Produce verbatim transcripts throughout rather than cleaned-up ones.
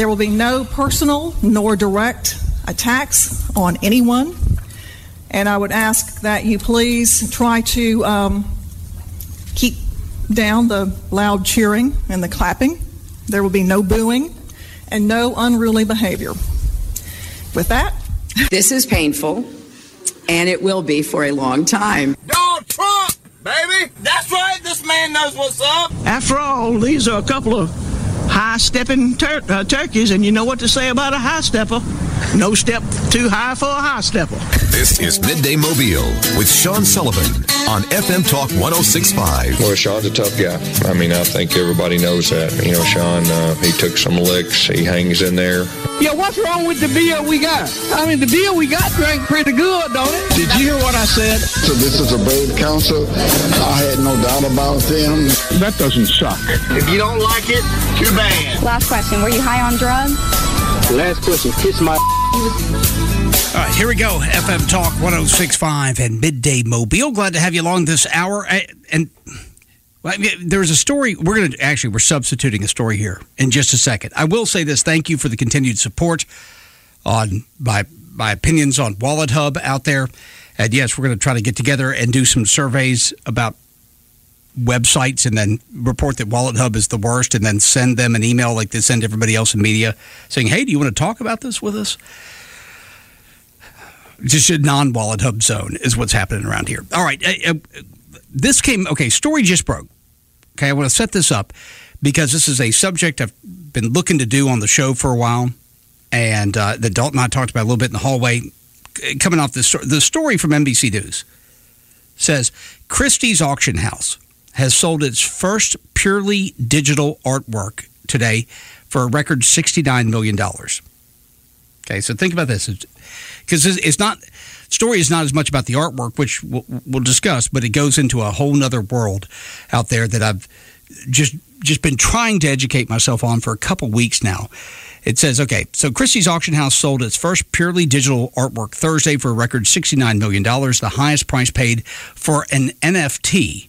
There will be no personal nor direct attacks on anyone. And I would ask that you please try to um, keep down the loud cheering and the clapping. There will be no booing and no unruly behavior. With that, this is painful, and it will be for a long time. Donald Trump, baby! That's right, this man knows what's up. After all, these are a couple of high-stepping tur- uh, turkeys, and you know what to say about a high-stepper. No step too high for a high-stepper. This is Midday Mobile with Sean Sullivan on F M Talk one oh six point five. Well, Sean's a tough guy. I mean, I think everybody knows that. You know, Sean, uh, he took some licks. He hangs in there. Yeah, what's wrong with the beer we got? I mean, the beer we got drank pretty good, don't it? Did you hear what I said? So this is a brave council. I had no doubt about them. That doesn't suck. If you don't like it, too bad. Last question. Were you high on drugs? Last question. Kiss my... All right, here we go. F M Talk one oh six point five and Midday Mobile. Glad to have you along this hour. And well, there's a story. We're going to actually, we're substituting a story here in just a second. I will say this. Thank you for the continued support on my, my opinions on Wallet Hub out there. And yes, we're going to try to get together and do some surveys about websites and then report that Wallet Hub is the worst and then send them an email like they send everybody else in media saying, hey, do you want to talk about this with us? Just a non-Wallet Hub zone is what's happening around here. All right. Uh, uh, this came, okay, story just broke. Okay, I want to set this up because this is a subject I've been looking to do on the show for a while, and uh, that Dalton and I talked about a little bit in the hallway. Coming off this story, the story from N B C News says Christie's Auction House has sold its first purely digital artwork today for a record sixty-nine million dollars. Okay, so think about this. Because it's not, story is not as much about the artwork, which we'll, we'll discuss, but it goes into a whole nother world out there that I've just just been trying to educate myself on for a couple weeks now. It says, okay, so Christie's Auction House sold its first purely digital artwork Thursday for a record sixty-nine million dollars, the highest price paid for an N F T.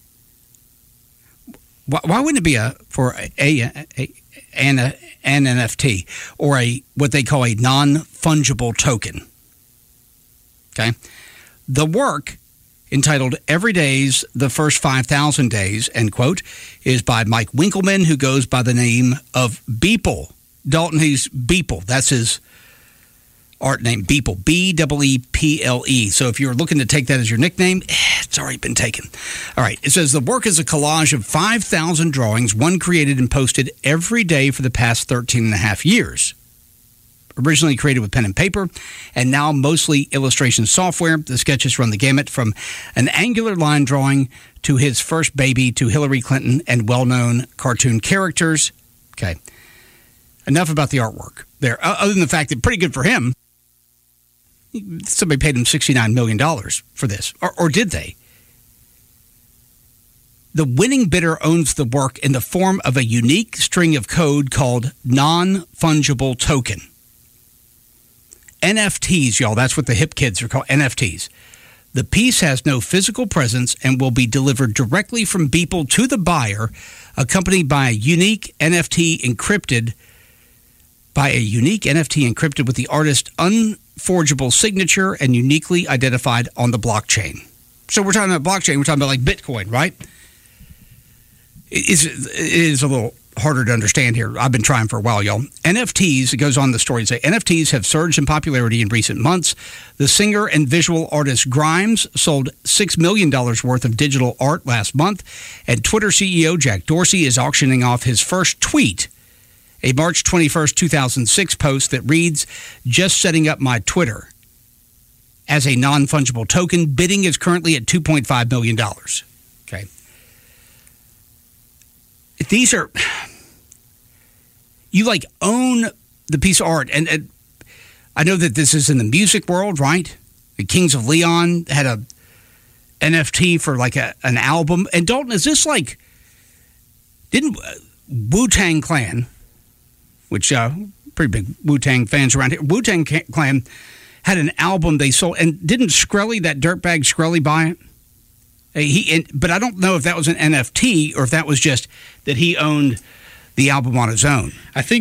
Why, why wouldn't it be a for a, a, a an, a, an N F T or a what they call a non-fungible token? Okay, the work, entitled Every Day's The First five thousand Days, end quote, is by Mike Winkleman, who goes by the name of Beeple. Dalton, he's Beeple. That's his art name, Beeple, B E E P L E. So if you're looking to take that as your nickname, it's already been taken. All right, it says the work is a collage of five thousand drawings, one created and posted every day for the past thirteen and a half years. Originally created with pen and paper, and now mostly illustration software. The sketches run the gamut from an angular line drawing to his first baby to Hillary Clinton and well-known cartoon characters. Okay. Enough about the artwork there, other than the fact that pretty good for him. Somebody paid him sixty-nine million dollars for this, or, or did they? The winning bidder owns the work in the form of a unique string of code called non-fungible token. N F Ts, y'all, that's what the hip kids are called, N F Ts. The piece has no physical presence and will be delivered directly from Beeple to the buyer, accompanied by a unique N F T encrypted by a unique N F T encrypted with the artist's unforgeable signature and uniquely identified on the blockchain. So we're talking about blockchain, we're talking about like Bitcoin, right? It is, it is a little harder to understand here. I've been trying for a while, y'all. N F Ts, it goes on the story to say, N F Ts have surged in popularity in recent months. The singer and visual artist Grimes sold six million dollars worth of digital art last month, and Twitter C E O Jack Dorsey is auctioning off his first tweet, a March twenty-first, two thousand six post that reads, "Just setting up my Twitter." As a non-fungible token, bidding is currently at two point five million dollars. Okay. These are, you like own the piece of art. And, and I know that this is in the music world, right? The Kings of Leon had a N F T for like a, an album. And Dalton, is this like, didn't Wu-Tang Clan, which uh, pretty big Wu-Tang fans around here, Wu-Tang Clan had an album they sold, and didn't Skrelly, that dirtbag Skrelly, buy it? He, and, but I don't know if that was an N F T or if that was just that he owned the album on his own. I think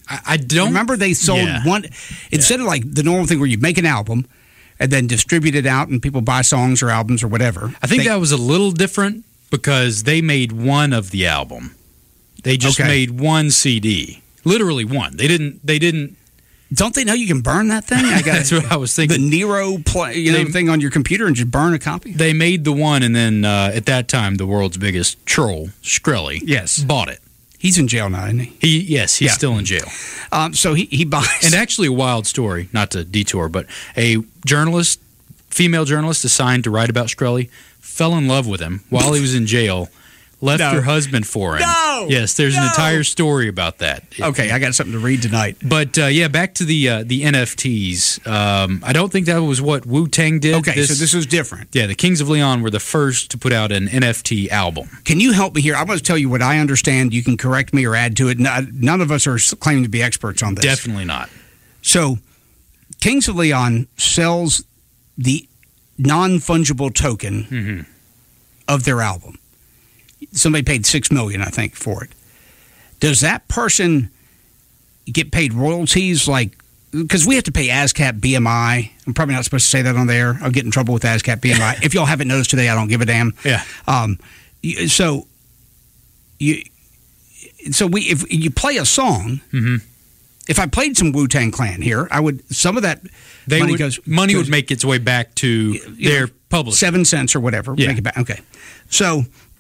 I, I don't remember they sold yeah. one instead yeah. of like the normal thing where you make an album and then distribute it out and people buy songs or albums or whatever. I think they, that was a little different because they made one of the album. They just okay. made one C D, literally one. They didn't. They didn't. Don't they know you can burn that thing? I got That's what I was thinking. The Nero play, you know, they, thing on your computer and just burn a copy. They made the one, and then uh, at that time, the world's biggest troll, Shkreli, yes, bought it. He's in jail now, isn't he? He yes, he's yeah. still in jail. Um, so he he buys. And actually, a wild story. Not to detour, but a journalist, female journalist, assigned to write about Shkreli, fell in love with him while he was in jail. Left no. her husband for him. No! Yes, there's no! an entire story about that. Okay, I got something to read tonight. But, uh, yeah, back to the uh, the N F Ts. Um, I don't think that was what Wu-Tang did. Okay, this, so this was different. Yeah, the Kings of Leon were the first to put out an N F T album. Can you help me here? I want to tell you what I understand. You can correct me or add to it. None of us are claiming to be experts on this. Definitely not. So, Kings of Leon sells the non-fungible token mm-hmm. of their album. Somebody paid six million dollars, I think, for it. Does that person get paid royalties like – because we have to pay ASCAP B M I. I'm probably not supposed to say that on there. I'll get in trouble with ASCAP B M I. If y'all haven't noticed today, I don't give a damn. Yeah. Um, so, you, so we if you play a song mm-hmm. – if I played some Wu-Tang Clan here, I would some of that they money would, goes money goes, would make its way back to their know, publisher. Seven cents or whatever. Yeah. Make it back. Okay. So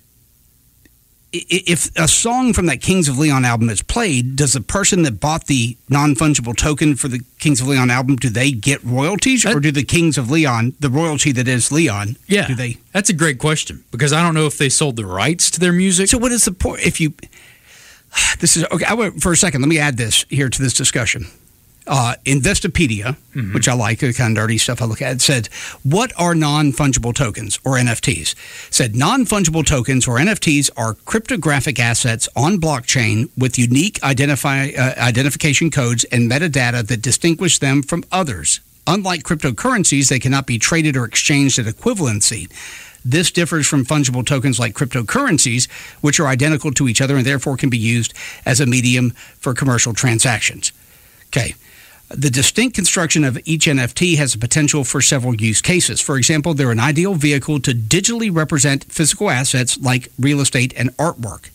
if a song from that Kings of Leon album is played, does the person that bought the non-fungible token for the Kings of Leon album, do they get royalties? That, or do the Kings of Leon, the royalty that is Leon, yeah, do they? That's a great question because I don't know if they sold the rights to their music. So what is the point? If you... This is okay. I went, for a second, let me add this here to this discussion. Uh, Investopedia, mm-hmm. which I like, the kind of nerdy stuff I look at, said, what are non-fungible tokens, or N F Ts? Said non-fungible tokens, or N F Ts, are cryptographic assets on blockchain with unique identify, uh, identification codes and metadata that distinguish them from others. Unlike cryptocurrencies, they cannot be traded or exchanged at equivalency. This differs from fungible tokens like cryptocurrencies, which are identical to each other and therefore can be used as a medium for commercial transactions. Okay. The distinct construction of each N F T has a potential for several use cases. For example, they're an ideal vehicle to digitally represent physical assets like real estate and artwork.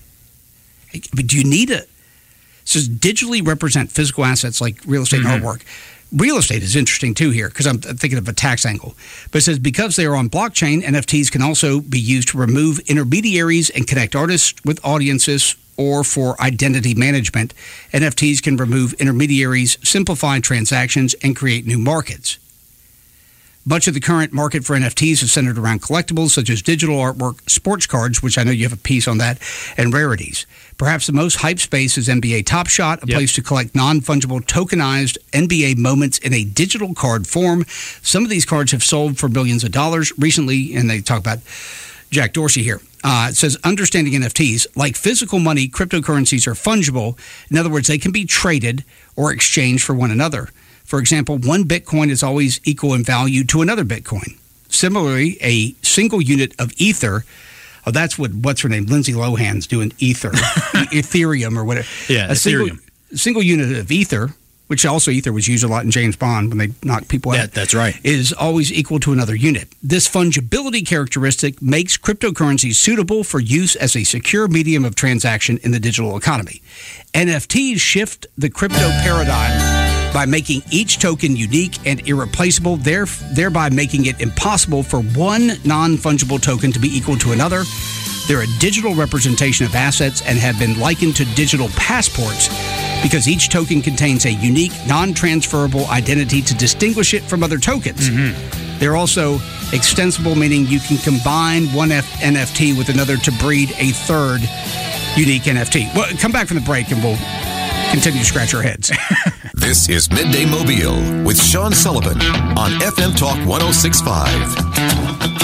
But do you need a... It says digitally represent physical assets like real estate mm-hmm. and artwork. Real estate is interesting, too, here, because I'm thinking of a tax angle. But it says because they are on blockchain, N F Ts can also be used to remove intermediaries and connect artists with audiences, or for identity management. N F Ts can remove intermediaries, simplify transactions, and create new markets. Much of the current market for N F Ts is centered around collectibles such as digital artwork, sports cards, which I know you have a piece on that, and rarities. Perhaps the most hyped space is N B A Top Shot, a yep. place to collect non-fungible tokenized N B A moments in a digital card form. Some of these cards have sold for millions of dollars recently, and they talk about Jack Dorsey here. Uh, it says, understanding N F Ts, like physical money, cryptocurrencies are fungible. In other words, they can be traded or exchanged for one another. For example, one Bitcoin is always equal in value to another Bitcoin. Similarly, a single unit of Ether, oh, that's what, what's her name, Lindsay Lohan's doing, Ether, Ethereum or whatever. Yeah, a Ethereum. Single, single unit of Ether, which also Ether was used a lot in James Bond when they knocked people out. Yeah, that's right. Is always equal to another unit. This fungibility characteristic makes cryptocurrencies suitable for use as a secure medium of transaction in the digital economy. N F Ts shift the crypto paradigm by making each token unique and irreplaceable, thereby making it impossible for one non-fungible token to be equal to another. They're a digital representation of assets and have been likened to digital passports because each token contains a unique, non-transferable identity to distinguish it from other tokens. Mm-hmm. They're also extensible, meaning you can combine one F- N F T with another to breed a third unique N F T. Well, come back from the break and we'll continue to scratch our heads. This is Midday Mobile with Sean Sullivan on F M Talk one oh six point five.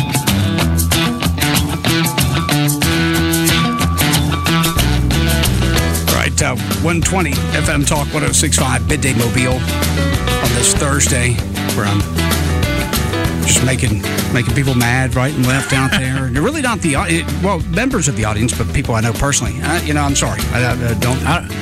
Uh, one twenty F M Talk one oh six point five Midday Mobile on this Thursday, where I'm just making making people mad right and left out there. And they're really not the well members of the audience, but people I know personally. Uh, you know, I'm sorry, I, I don't. I,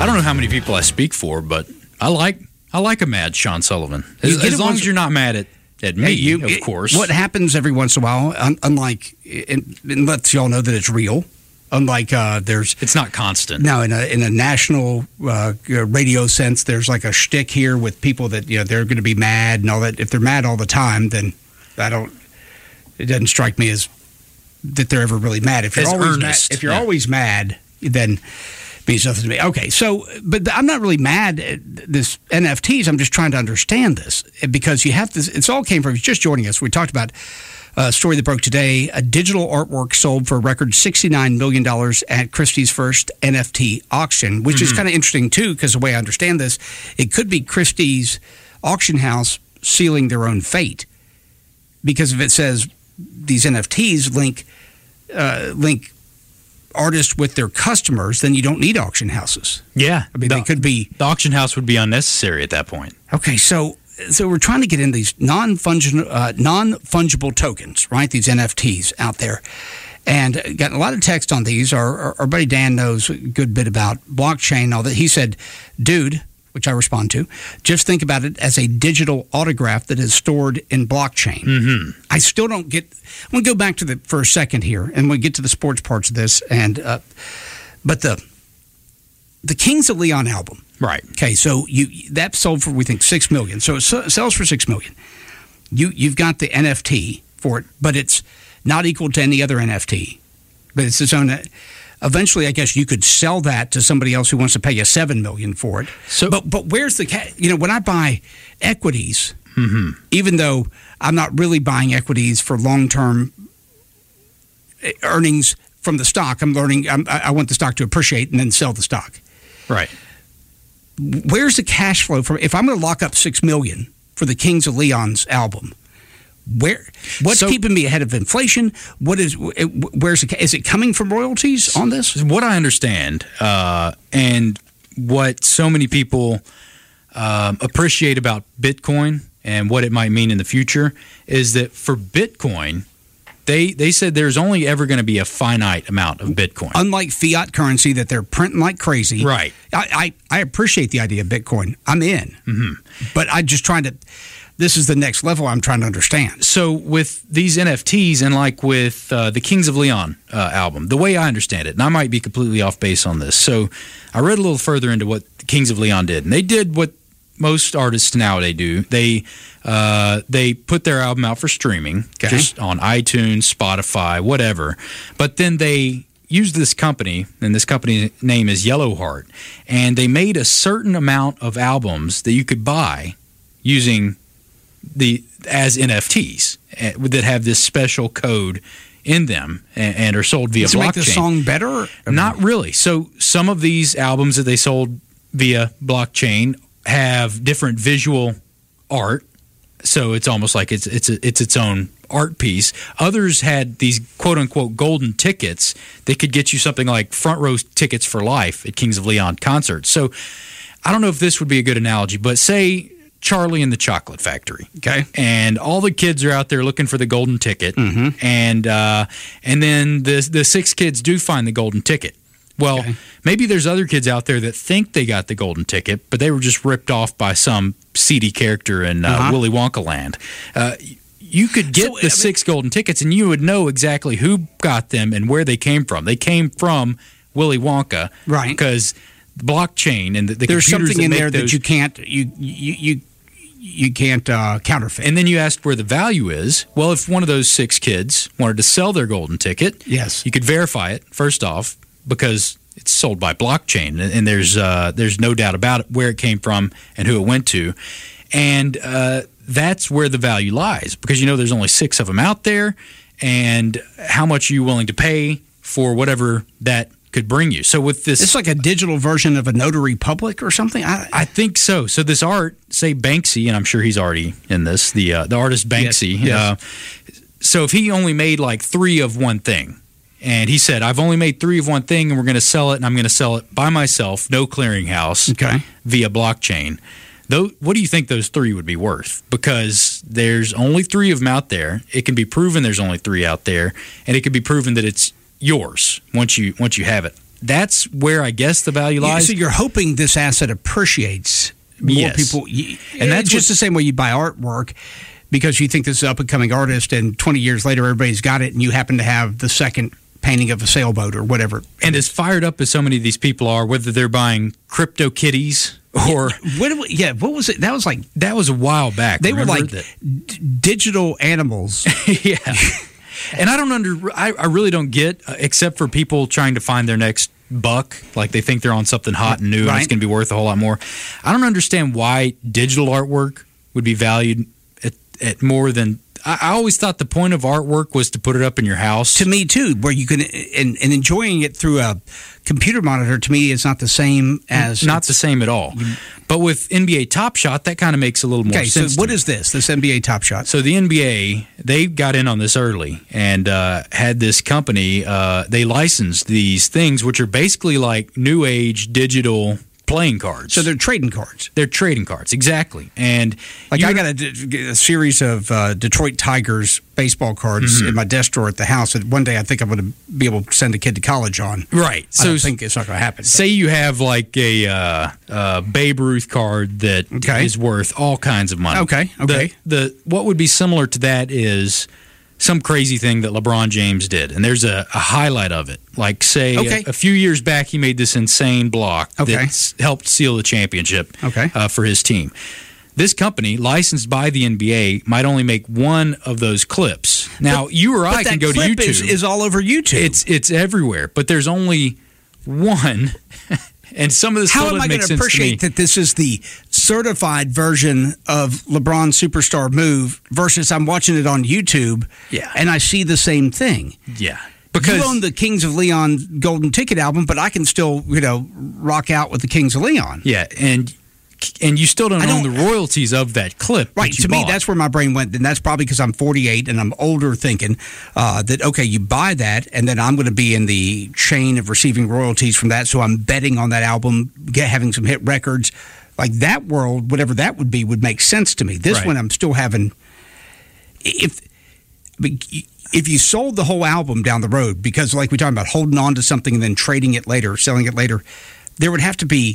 I don't know how many people I speak for, but I like I like a mad Sean Sullivan. As, as long as you're not mad at, at me, hey, you, of it, course. What happens every once in a while, un- unlike, and, and lets y'all know that it's real, unlike uh, there's... It's not constant. No, in a, in a national uh, radio sense, there's like a shtick here with people that, you know, they're going to be mad and all that. If they're mad all the time, then I don't... It doesn't strike me as that they're ever really mad. If you're as always earnest, mad, if you're yeah. always mad, then... means nothing to me. Okay, so, but I'm not really mad at this N F Ts. I'm just trying to understand this because you have this. It's all came from, just joining us. We talked about a story that broke today. A digital artwork sold for a record sixty-nine million dollars at Christie's first N F T auction, which mm-hmm. is kind of interesting, too, because the way I understand this, it could be Christie's auction house sealing their own fate. Because if it says these N F Ts link uh, link artists with their customers, then you don't need auction houses. Yeah. I mean, the, they could be... The auction house would be unnecessary at that point. Okay, so so we're trying to get in these non-fungible, uh, non-fungible tokens, right? These N F Ts out there. And got a lot of text on these. Our, our, our buddy Dan knows a good bit about blockchain and all that. He said, dude, which I respond to, just think about it as a digital autograph that is stored in blockchain. Mm-hmm. I still don't get... I'm going to go back to the for a second here, and we'll get to the sports parts of this. And uh, But the the Kings of Leon album. Right. Okay, so you that sold for, we think, six million dollars. So it sells for six million dollars. You, you've got the N F T for it, but it's not equal to any other N F T. But it's its own... Eventually, I guess you could sell that to somebody else who wants to pay you seven million dollars for it. So, but but where's the ca- you know when I buy equities, mm-hmm. even though I'm not really buying equities for long term earnings from the stock, I'm learning. I'm, I want the stock to appreciate and then sell the stock. Right. Where's the cash flow from? If I'm going to lock up six million dollars for the Kings of Leon's album, where what's so, keeping me ahead of inflation? What is where's it? Is it coming from royalties on this? What I understand, uh, and what so many people um, appreciate about Bitcoin and what it might mean in the future is that for Bitcoin, they they said there's only ever going to be a finite amount of Bitcoin, unlike fiat currency that they're printing like crazy. Right. I I, I appreciate the idea of Bitcoin. I'm in, mm-hmm. but I'm just trying to. This is the next level I'm trying to understand. So with these N F Ts and like with uh, the Kings of Leon uh, album, the way I understand it, and I might be completely off base on this, so I read a little further into what the Kings of Leon did, and they did what most artists nowadays do. They uh, they put their album out for streaming, okay. just on iTunes, Spotify, whatever, but then they used this company, and this company's name is Yellowheart, and they made a certain amount of albums that you could buy using the as N F Ts uh, that have this special code in them and, and are sold via Does it blockchain. Make the song better? Not really. So some of these albums that they sold via blockchain have different visual art, so it's almost like it's it's a, it's its own art piece. Others had these quote unquote golden tickets that could get you something like front row tickets for life at Kings of Leon concerts. So I don't know if this would be a good analogy, but say Charlie and the Chocolate Factory. Okay. And all the kids are out there looking for the golden ticket. Mm-hmm. And uh, and then the the six kids do find the golden ticket. Well, okay. maybe there's other kids out there that think they got the golden ticket, but they were just ripped off by some seedy character in uh, uh-huh. Willy Wonka land. Uh, you could get so, the I mean, six golden tickets, and you would know exactly who got them and where they came from. They came from Willy Wonka. Right. Because the blockchain and the, the there's computers something in that there those, that you can't you you you you can't uh, counterfeit. And then you asked where the value is. Well, if one of those six kids wanted to sell their golden ticket, yes, you could verify it first off because it's sold by blockchain, and there's uh, there's no doubt about it where it came from and who it went to, and uh, that's where the value lies because you know there's only six of them out there, and how much are you willing to pay for whatever that could bring you. So with this, it's like a digital version of a notary public or something. I, I think so. So this art, say Banksy, and I'm sure he's already in this. The uh, the artist Banksy. Yes, yes. Uh, so if he only made like three of one thing, and he said, "I've only made three of one thing, and we're going to sell it, and I'm going to sell it by myself, no clearinghouse, okay, via blockchain." Though, what do you think those three would be worth? Because there's only three of them out there. It can be proven there's only three out there, and it can be proven that it's yours once you once you have it that's where I guess the value Yeah, lies. so you're hoping this asset appreciates. More Yes. people, you, And and that's that's just what- the same way you buy artwork because you think this is an up and coming artist, and twenty years later everybody's got it, and you happen to have the second painting of a sailboat or whatever. And as fired up as so many of these people are, whether they're buying crypto kitties or what? Yeah, what was it? That was like that was a while back. they were remember like that? d- digital animals. Yeah. And I don't under I, I really don't get uh, except for people trying to find their next buck, like they think they're on something hot and new and Right. it's going to be worth a whole lot more. I don't understand why digital artwork would be valued at, at more than I, I always thought the point of artwork was to put it up in your house. To me too, where you can and, and enjoying it through a computer monitor. To me, is not the same as not the same at all. But with N B A Top Shot, that kind of makes a little more Okay, so sense. to what me. is this? This N B A Top Shot? So the N B A, they got in on this early and uh, had this company. Uh, they licensed these things, which are basically like new age digital playing cards. So they're trading cards. They're trading cards, exactly. And Like you- I got a, a series of uh, Detroit Tigers baseball cards Mm-hmm. in my desk drawer at the house that one day I think I'm going to be able to send a kid to college on. right. I don't think it's not going to happen. Say you have like a uh, uh, Babe Ruth card that is Okay. worth all kinds of money. Okay, okay. The, the what would be similar to that is some crazy thing that LeBron James did, and there's a, a highlight of it. Like say Okay. a, a few years back, he made this insane block Okay. that s- helped seal the championship Okay. uh, for his team. This company, licensed by the N B A, might only make one of those clips. Now, you or I But can that go to clip YouTube. Is, is all over YouTube. It's it's everywhere, but there's only one, and some of this How still am I doesn't make going to sense to me. appreciate that this is the certified version of LeBron Superstar Move versus I'm watching it on YouTube Yeah. and I see the same thing? Yeah, Because you own the Kings of Leon Golden Ticket album, but I can still, you know, rock out with the Kings of Leon. yeah, and and you still don't, I own don't- the royalties of that clip. Right. that you To me, bought. that's where my brain went. And that's probably because I'm forty-eight and I'm older thinking uh, that, okay, you buy that and then I'm going to be in the chain of receiving royalties from that. So I'm betting on that album, get, having some hit records. Like that world, whatever that would be, would make sense to me. This Right. one, I'm still having. If. I mean, if you sold the whole album down the road, because like we talked about holding on to something and then trading it later, selling it later, there would have to be.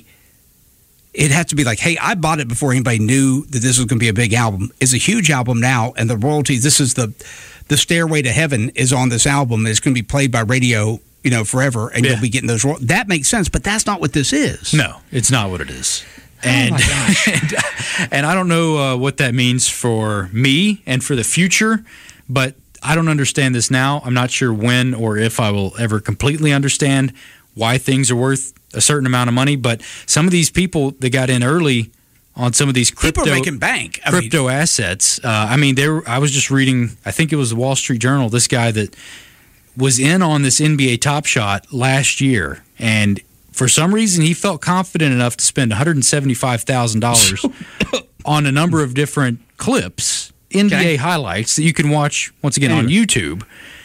It has to be like, hey, I bought it before anybody knew that this was going to be a big album. It's a huge album now, and the royalties. This is the the Stairway to Heaven is on this album. And it's going to be played by radio, you know, forever, and Yeah. you'll be getting those. Ro- that makes sense, but that's not what this is. no, it's not what it is. And, my gosh. and and I don't know uh, what that means for me and for the future, but I don't understand this now. I'm not sure when or if I will ever completely understand why things are worth a certain amount of money. But some of these people that got in early on some of these crypto People are making bank. I mean, crypto assets. Uh, I mean, there. I was just reading. I think it was the Wall Street Journal. This guy that was in on this N B A Top Shot last year, and for some reason he felt confident enough to spend one hundred seventy-five thousand dollars on a number of different clips, N B A Okay. highlights that you can watch once again on Anyway. YouTube,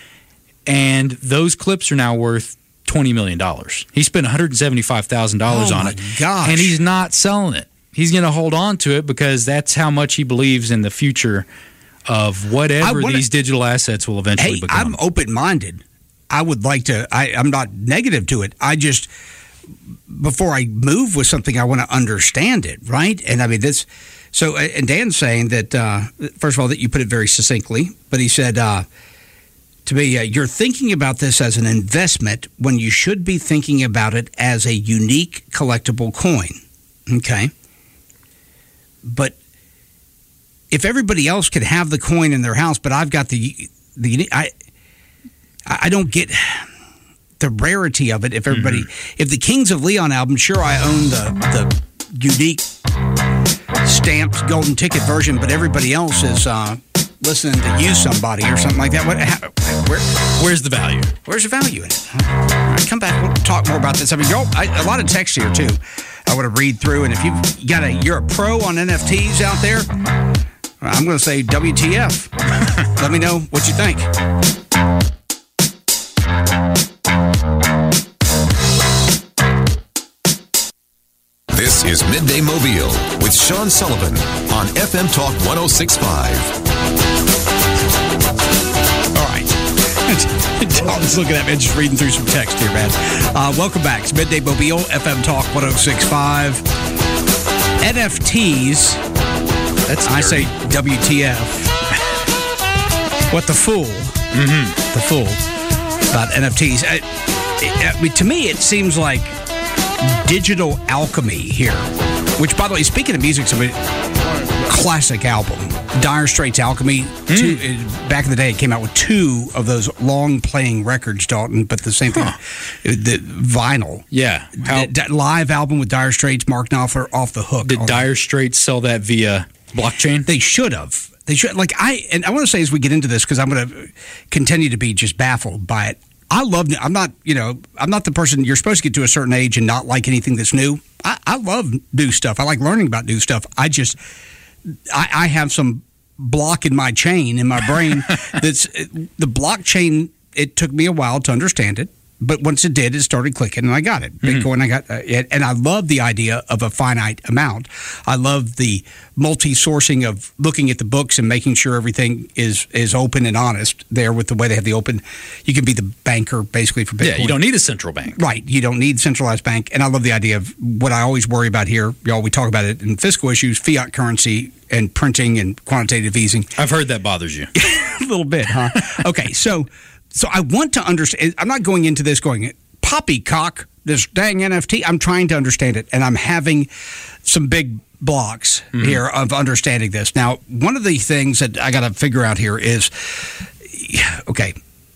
and those clips are now worth twenty million dollars. He spent one hundred seventy-five thousand dollars Oh, on my it, gosh. and he's not selling it. He's going to hold on to it because that's how much he believes in the future of whatever I wanna- these digital assets will eventually Hey, become. I'm open minded. I would like to. I, I'm not negative to it. I just before I move with something, I want to understand it, right? And I mean this. So, and Dan's saying that uh, first of all that you put it very succinctly, but he said uh, to me, uh, you're thinking about this as an investment when you should be thinking about it as a unique collectible coin. Okay, but if everybody else could have the coin in their house, but I've got the the I I don't get the rarity of it. If everybody, if the Kings of Leon album, sure I own the the unique stamped golden ticket version, but everybody else is uh, listening to You Somebody or something like that. What? How, where? Where's the value? Where's the value in it? All right, come back. We'll talk more about this. I mean, y'all, I, a lot of text here too. I want to read through, and if you've got a, you're a pro on N F Ts out there, I'm going to say W T F. Let me know what you think. This is Midday Mobile with Sean Sullivan on F M Talk one oh six point five. All right. Dalton's looking at me, just reading through some text here, man. Uh, welcome back. It's Midday Mobile, F M Talk one oh six point five. N F Ts. That's I say W T F. What the fool? Mm-hmm. The fool about N F Ts. I, I mean, to me, it seems like digital alchemy here. Which, by the way, speaking of music, some classic album, Dire Straits' Alchemy. Mm. Two, uh, back in the day, it came out with two of those long-playing records, Dalton, but the same thing, huh. the vinyl. Yeah. How, that live album with Dire Straits, Mark Knopfler, Off the Hook. Did Dire Straits sell that via blockchain? They should have. They should. Like I, and I want to say as we get into this, because I'm going to continue to be just baffled by it. I love. I'm not. You know. I'm not the person. You're supposed to get to a certain age and not like anything that's new. I, I love new stuff. I like learning about new stuff. I just. I, I have some block in my chain in my brain. That's the blockchain. It took me a while to understand it, but once it did, it started clicking, and I got it. Mm-hmm. Bitcoin, I got uh, it, and I love the idea of a finite amount. I love the multi-sourcing of looking at the books and making sure everything is is open and honest there with the way they have the open. You can be the banker basically for Bitcoin. Yeah, you don't need a central bank. Right. You don't need centralized bank. And I love the idea of what I always worry about here. Y'all, we talk about it in fiscal issues, fiat currency and printing and quantitative easing. I've heard that bothers you. A little bit, huh? Okay, so so I want to understand. I'm not going into this going, poppycock, this dang N F T. I'm trying to understand it, and I'm having some big blocks mm-hmm. here of understanding this. Now, one of the things that I got to figure out here is, okay,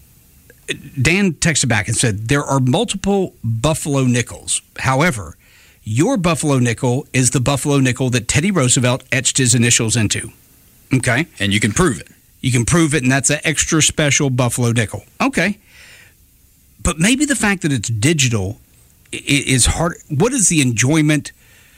Dan texted back and said, there are multiple Buffalo nickels. However, your Buffalo nickel is the Buffalo nickel that Teddy Roosevelt etched his initials into. Okay? And you can prove it. You can prove it, and that's an extra special Buffalo nickel. Okay. But maybe the fact that it's digital is hard. What is the enjoyment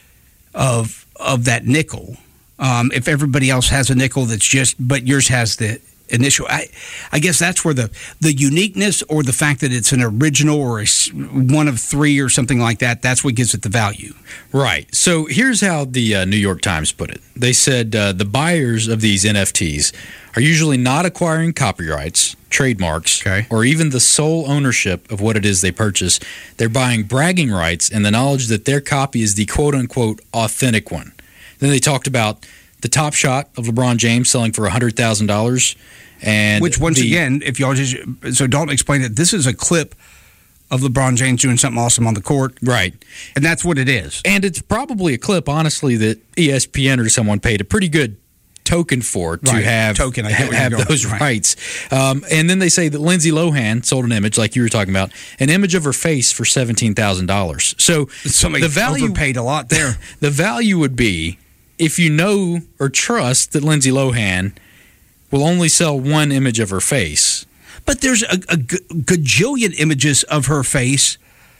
of of that nickel um, if everybody else has a nickel that's just, but yours has the initial? I, I guess that's where the, the uniqueness or the fact that it's an original or a, one of three or something like that, that's what gives it the value. Right. So here's how the uh, New York Times put it. They said uh, the buyers of these N F Ts are usually not acquiring copyrights, trademarks, okay. or even the sole ownership of what it is they purchase. They're buying bragging rights and the knowledge that their copy is the quote-unquote authentic one. Then they talked about the Top Shot of LeBron James selling for one hundred thousand dollars. And Which, once the, again, if y'all just – so Dalton explained it. This is a clip of LeBron James doing something awesome on the court. Right. And that's what it is. And it's probably a clip, honestly, that E S P N or someone paid a pretty good token for to right. have, token, I have, have those right. rights. Um, and then they say that Lindsay Lohan sold an image, like you were talking about, an image of her face for seventeen thousand dollars. So somebody the value, overpaid a lot there. The value would be if you know or trust that Lindsay Lohan will only sell one image of her face. But there's a, a g- gajillion images of her face.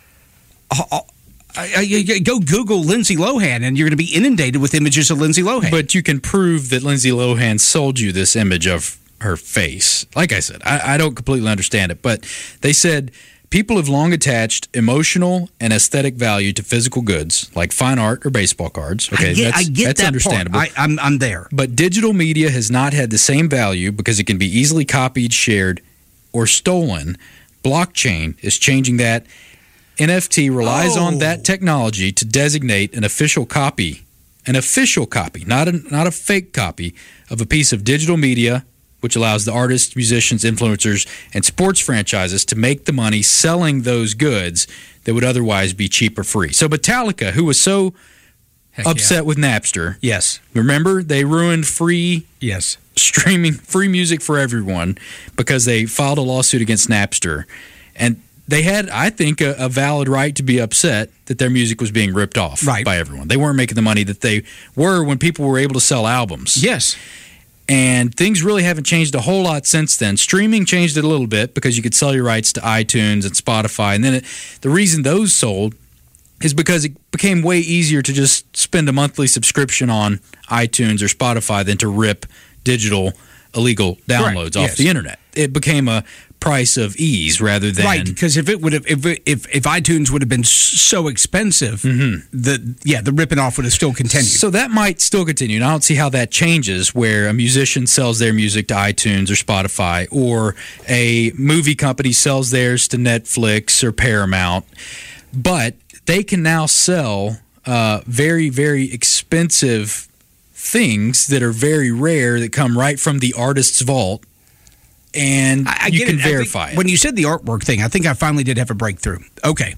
Uh, I, I, go Google Lindsay Lohan, and you're going to be inundated with images of Lindsay Lohan. But you can prove that Lindsay Lohan sold you this image of her face. Like I said, I, I don't completely understand it, but they said people have long attached emotional and aesthetic value to physical goods, like fine art or baseball cards. Okay, I get, that's, I get that's that understandable. Part. I, I'm, I'm there. But digital media has not had the same value because it can be easily copied, shared, or stolen. Blockchain is changing that. N F T relies oh. on that technology to designate an official copy, an official copy, not a, not a fake copy, of a piece of digital media, which allows the artists, musicians, influencers, and sports franchises to make the money selling those goods that would otherwise be cheap or free. So Metallica, who was so Heck upset yeah. with Napster, yes, remember they ruined free yes streaming, free music for everyone because they filed a lawsuit against Napster, and they had, I think, a, a valid right to be upset that their music was being ripped off right. by everyone. They weren't making the money that they were when people were able to sell albums. Yes. And things really haven't changed a whole lot since then. Streaming changed it a little bit because you could sell your rights to iTunes and Spotify. And then it, the reason those sold is because it became way easier to just spend a monthly subscription on iTunes or Spotify than to rip digital illegal downloads Correct, off yes. the internet. It became a price of ease rather than right. Because if it would have, if if if iTunes would have been so expensive, mm-hmm. the yeah, the ripping off would have still continued. So that might still continue. And I don't see how that changes where a musician sells their music to iTunes or Spotify, or a movie company sells theirs to Netflix or Paramount. But they can now sell uh, very, very expensive things that are very rare that come right from the artist's vault. And I, I you get can it. I verify think it. When you said the artwork thing, I think I finally did have a breakthrough. Okay.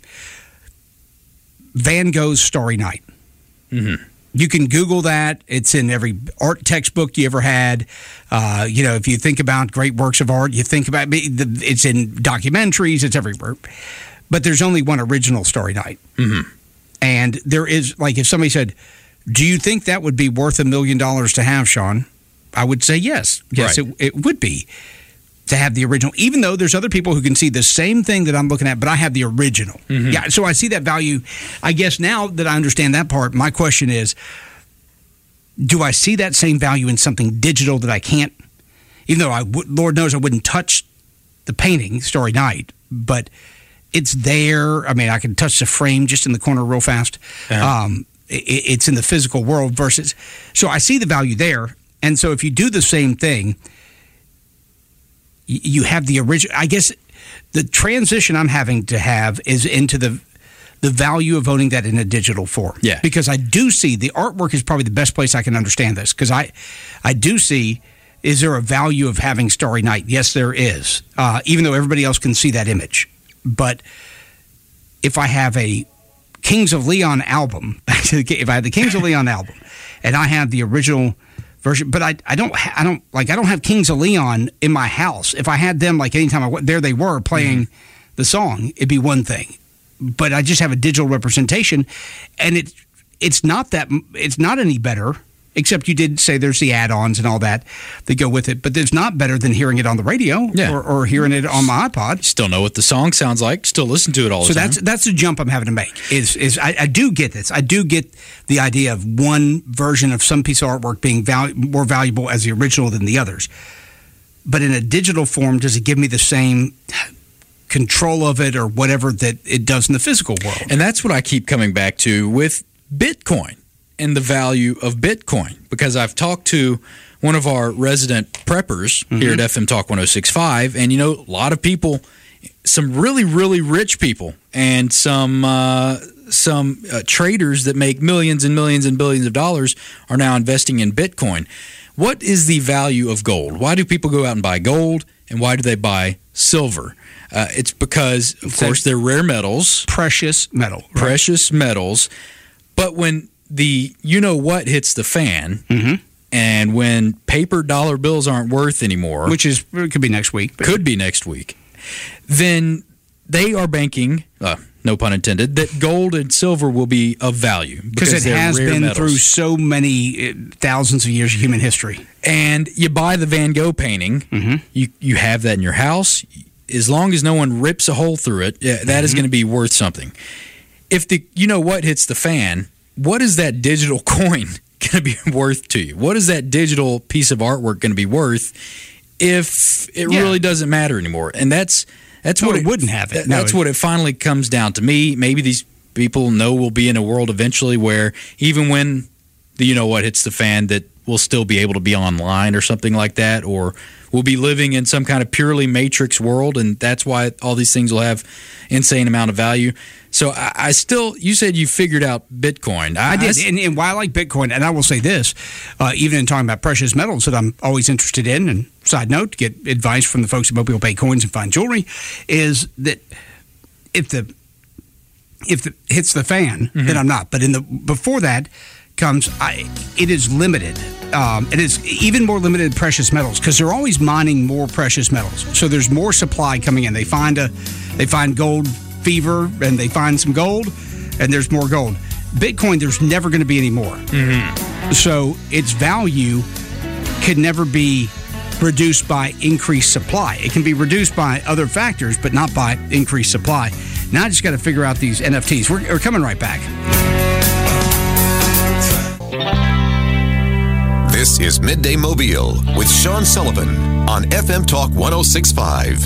Van Gogh's Starry Night. Mm-hmm. You can Google that. It's in every art textbook you ever had. Uh, you know, if you think about great works of art, you think about it's in documentaries. It's everywhere. But there's only one original Starry Night. Mm-hmm. And there is, like, if somebody said, do you think that would be worth a million dollars to have, Sean? I would say yes. Yes, Right. it, it would be to have the original, even though there's other people who can see the same thing that I'm looking at, but I have the original. Mm-hmm. Yeah, so I see that value. I guess now that I understand that part, my question is, do I see that same value in something digital that I can't, even though I would, Lord knows I wouldn't touch the painting, Starry Night, but it's there. I mean, I can touch the frame just in the corner real fast. Yeah. Um, it, it's in the physical world versus, so I see the value there. And so if you do the same thing, you have the original. I guess the transition I'm having to have is into the the value of owning that in a digital form. Yeah. Because I do see the artwork is probably the best place I can understand this. Because I, I do see, is there a value of having Starry Night? Yes, there is. Uh, even though everybody else can see that image. But if I have a Kings of Leon album, if I had the Kings of Leon album, and I have the original version, but I, I don't I don't like I don't have Kings of Leon in my house. If I had them, like anytime I went there, they were playing mm-hmm. the song, it'd be one thing. But I just have a digital representation, and it it's not that it's not any better. Except you did say there's the add-ons and all that that go with it, but it's not better than hearing it on the radio yeah. or, or hearing it on my iPod. Still know what the song sounds like. Still listen to it all so the time. So that's that's the jump I'm having to make. Is is I, I do get this. I do get the idea of one version of some piece of artwork being val- more valuable as the original than the others. But in a digital form, does it give me the same control of it or whatever that it does in the physical world? And that's what I keep coming back to with Bitcoin and the value of Bitcoin, because I've talked to one of our resident preppers mm-hmm. here at F M Talk one oh six point five, and you know, a lot of people, some really, really rich people, and some uh, some uh, traders that make millions and millions and billions of dollars are now investing in Bitcoin. What is the value of gold? Why do people go out and buy gold, and why do they buy silver? Uh, it's because, of it's course, they're rare metals. Precious metal. Right? Precious metals. But when the you-know-what hits the fan, mm-hmm. and when paper dollar bills aren't worth anymore, which is it could be next week, but could be next week, then they are banking, uh, no pun intended, that gold and silver will be of value because it has been metals. Through so many uh, thousands of years of human history. And you buy the Van Gogh painting, mm-hmm. you you have that in your house. As long as no one rips a hole through it, yeah, that mm-hmm. is going to be worth something. If the you know what hits the fan, what is that digital coin going to be worth to you? What is that digital piece of artwork going to be worth if it yeah. really doesn't matter anymore? And that's that's no, what it, it wouldn't have it. That, that's no, what it finally comes down to me. Maybe these people know we'll be in a world eventually where even when the you know what hits the fan, that we'll still be able to be online or something like that, or we'll be living in some kind of purely matrix world, and that's why all these things will have insane amount of value. So I, I still, you said you figured out Bitcoin. I, I did, I, and, and why I like Bitcoin, and I will say this, uh, even in talking about precious metals that I'm always interested in, and side note, to get advice from the folks at Mobile Pay Coins and Fine Jewelry, is that if the if the hits the fan, mm-hmm. then I'm not. But in the before that comes, I, it is limited. Um, it is even more limited precious metals because they're always mining more precious metals. So there's more supply coming in. They find a, they find gold fever and they find some gold, and there's more gold. Bitcoin, there's never going to be any more. Mm-hmm. So its value can never be reduced by increased supply. It can be reduced by other factors, but not by increased supply. Now I just got to figure out these N F Ts. We're, we're coming right back. This is Midday Mobile with Sean Sullivan on F M Talk one oh six point five.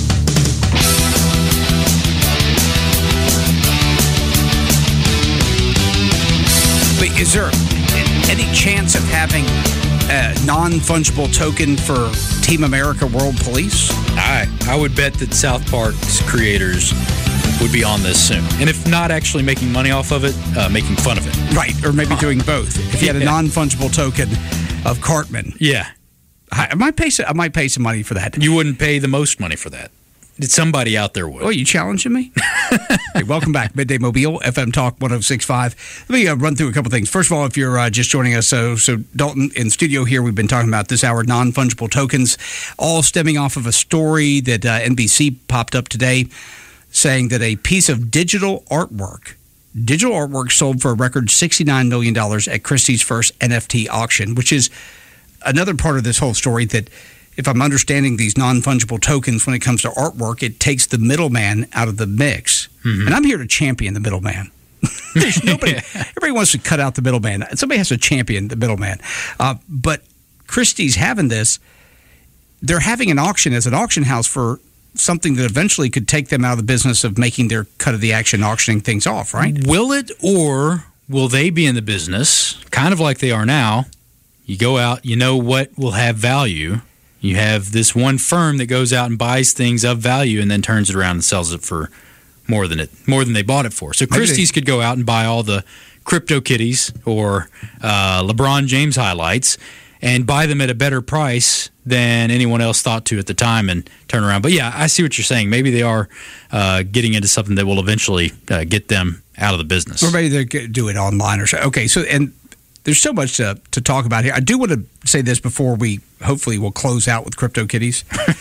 But is there any chance of having a non-fungible token for Team America World Police? I I would bet that South Park's creators would be on this soon. And if not actually making money off of it, uh, making fun of it. Right, or maybe doing both. If you had a Yeah. non-fungible token of Cartman. Yeah. I, I might pay some, I might pay some money for that. You wouldn't pay the most money for that. Somebody out there would. Oh, you challenging me? Hey, welcome back, Midday Mobile, F M Talk one oh six point five. Let me uh, run through a couple things. First of all, if you're uh, just joining us, so so Dalton in studio here, we've been talking about this hour, non-fungible tokens, all stemming off of a story that uh, N B C popped up today saying that a piece of digital artwork, digital artwork sold for a record sixty-nine million dollars at Christie's first N F T auction, which is another part of this whole story that, if I'm understanding these non-fungible tokens when it comes to artwork, it takes the middleman out of the mix. Mm-hmm. And I'm here to champion the middleman. There's nobody. Everybody wants to cut out the middleman. Somebody has to champion the middleman. Uh, but Christie's having this. They're having an auction as an auction house for something that eventually could take them out of the business of making their cut of the action auctioning things off, right? Will it, or will they be in the business, kind of like they are now? You go out, you know what will have value. You have this one firm that goes out and buys things of value and then turns it around and sells it for more than it more than they bought it for. So Christie's could go out and buy all the Crypto Kitties or uh, LeBron James highlights and buy them at a better price than anyone else thought to at the time and turn around. But yeah, I see what you're saying. Maybe they are uh, getting into something that will eventually uh, get them out of the business. Or maybe they do it online or so. Okay, so and there's so much to, to talk about here. I do want to say this before we hopefully will close out with Crypto Kitties.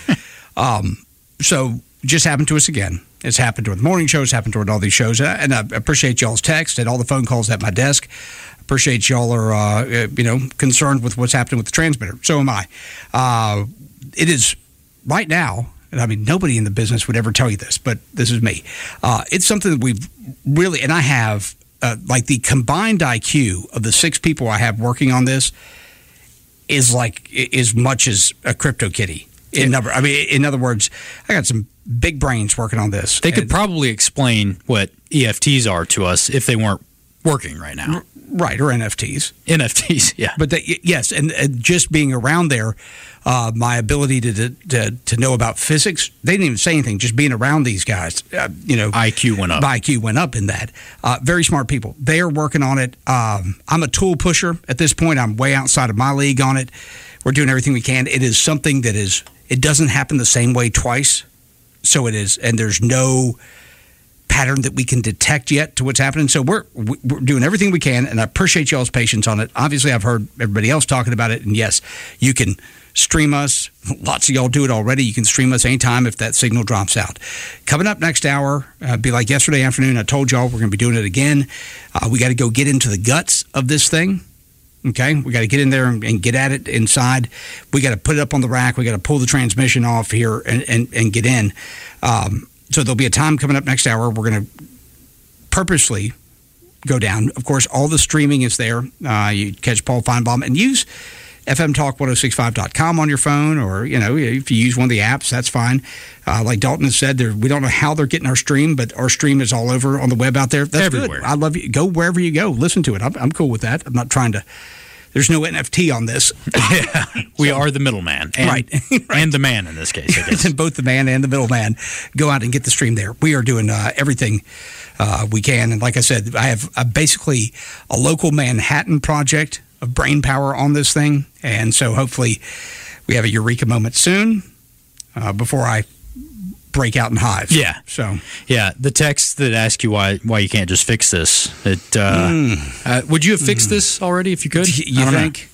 um, so just happened to us again. It's happened during the morning shows, happened during all these shows. And I appreciate y'all's text and all the phone calls at my desk. Appreciate y'all are, uh, you know, concerned with what's happening with the transmitter. So am I. Uh, it is right now, and I mean, nobody in the business would ever tell you this, but this is me. Uh, it's something that we've really, and I have, uh, like the combined I Q of the six people I have working on this is like as much as a Crypto Kitty. In number, I mean, in other words, I got some big brains working on this. They could and, probably explain what E F Ts are to us if they weren't working right now. Right, or N F Ts. N F Ts, yeah. But they, yes, and, and just being around there, uh, my ability to, to to know about physics, they didn't even say anything. Just being around these guys, uh, you know, I Q went up. My I Q went up in that. Uh, very smart people. They are working on it. Um, I'm a tool pusher at this point. I'm way outside of my league on it. We're doing everything we can. It is something that is. It doesn't happen the same way twice, so it is, and there's no pattern that we can detect yet to what's happening. So we're we're doing everything we can, and I appreciate y'all's patience on it. Obviously, I've heard everybody else talking about it, and yes, you can stream us. Lots of y'all do it already. You can stream us anytime if that signal drops out. Coming up next hour, uh, be like yesterday afternoon, I told y'all we're going to be doing it again. Uh, we got to go get into the guts of this thing. Okay, we got to get in there and, and get at it inside. We got to put it up on the rack. We got to pull the transmission off here and, and, and get in. Um, so there'll be a time coming up next hour. We're going to purposely go down. Of course, all the streaming is there. Uh, you catch Paul Feinbaum and use F M Talk ten sixty-five dot com on your phone, or you know, if you use one of the apps, that's fine. Uh, like Dalton has said, we don't know how they're getting our stream, but our stream is all over on the web out there. That's everywhere. Good. I love you. Go wherever you go. Listen to it. I'm, I'm cool with that. I'm not trying to. There's no N F T on this. Yeah, we so, are the middleman, and, right. right, and the man in this case. I guess. Both the man and the middleman go out and get the stream there. We are doing uh, everything uh, we can, and like I said, I have uh, basically a local Manhattan project of brain power on this thing, and so hopefully we have a eureka moment soon uh, before I break out in hives. Yeah. So yeah, the text that ask you why why you can't just fix this. It uh, mm. uh, would you have fixed mm. this already if you could? Y- you think?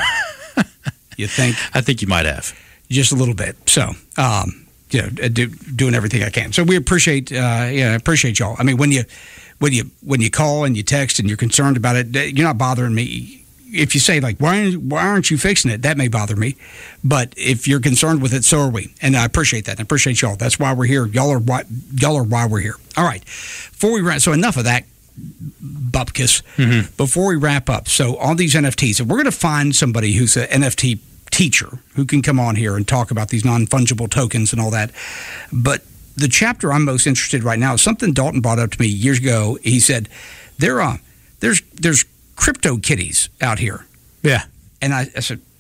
You think? I think you might have just a little bit. So um, you know, do, doing everything I can. So we appreciate uh, yeah appreciate y'all. I mean, when you when you when you call and you text and you're concerned about it, you're not bothering me. If you say, like, why, why aren't you fixing it? That may bother me. But if you're concerned with it, so are we. And I appreciate that. I appreciate y'all. That's why we're here. Y'all are why, y'all are why we're here. All right. Before we run, so enough of that bupkis mm-hmm. before we wrap up. So on these N F Ts, and we're going to find somebody who's an N F T teacher who can come on here and talk about these non-fungible tokens and all that. But the chapter I'm most interested in right now is something Dalton brought up to me years ago. He said, there are, there's there's crypto kitties out here. Yeah. And I, I said,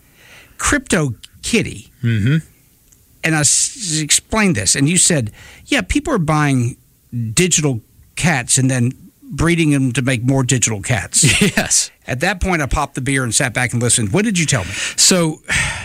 crypto kitty? Mm-hmm. And I s- explained this, and you said, yeah, people are buying digital cats and then breeding them to make more digital cats. Yes. At that point, I popped the beer and sat back and listened. What did you tell me? So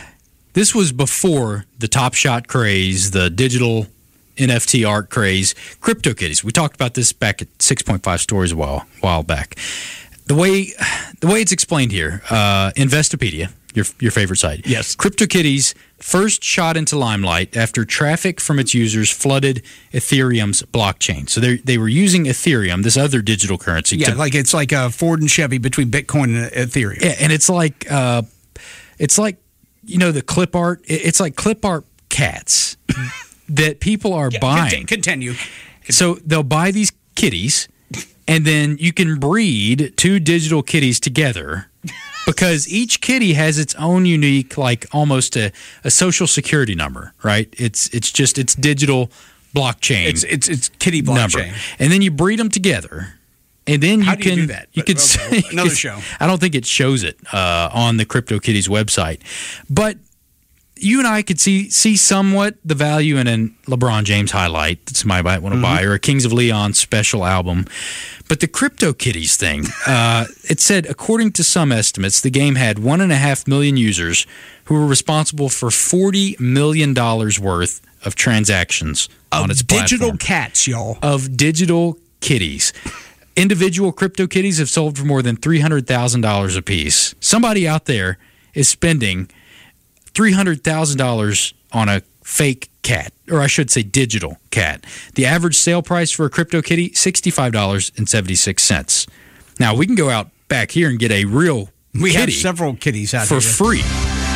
this was before the Top Shot craze, the digital N F T art craze, CryptoKitties. We talked about this back at six point five Stories a while, while back. The way the way it's explained here, uh, Investopedia, your your favorite site. Yes. CryptoKitties first shot into limelight after traffic from its users flooded Ethereum's blockchain. So they they were using Ethereum, this other digital currency. Yeah, to, like it's like a Ford and Chevy between Bitcoin and Ethereum. Yeah, and it's like uh, it's like you know the clip art. It's like clip art cats that people are yeah, buying. Continue. So they'll buy these kitties, and then you can breed two digital kitties together. Because each kitty has its own unique, like almost a, a social security number, right? It's it's just it's digital blockchain. It's it's it's kitty blockchain, number. And then you breed them together, and then you How do can you do that? you But, can okay, you another can- show. I don't think it shows it uh, on the CryptoKitties website, but you and I could see see somewhat the value in a LeBron James highlight that somebody might want to Mm-hmm. buy, or a Kings of Leon special album. But the CryptoKitties thing, uh, it said, according to some estimates, the game had one and a half million users who were responsible for forty million dollars worth of transactions of on its digital platform. cats, y'all. Of digital kitties. Individual CryptoKitties have sold for more than three hundred thousand dollars a piece. Somebody out there is spending three hundred thousand dollars on a fake cat, or I should say digital cat. The average sale price for a CryptoKitty, sixty-five dollars and seventy-six cents. Now, we can go out back here and get a real We kitty have several kitties out for here. free.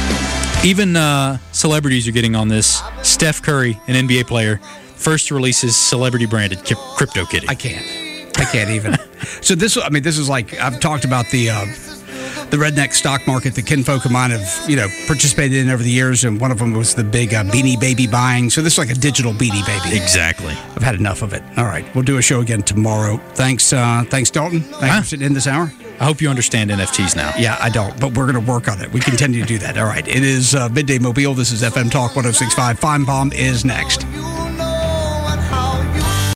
Even uh, celebrities are getting on this. Steph Curry, an N B A player, first to release his celebrity-branded ki- CryptoKitty. I can't. I can't even. So this, I mean, this is like, I've talked about the uh, the redneck stock market that kinfolk of mine have, you know, participated in over the years, and one of them was the big uh, Beanie Baby buying. So this is like a digital Beanie Baby. Exactly. I've had enough of it. All right, we'll do a show again tomorrow. Thanks, uh, thanks, Dalton. Thanks Huh? for sitting in this hour. I hope you understand N F Ts now. Yeah, I don't, but we're going to work on it. We continue to do that. All right, it is uh, Midday Mobile. This is F M Talk one oh six point five. Feinbaum is next.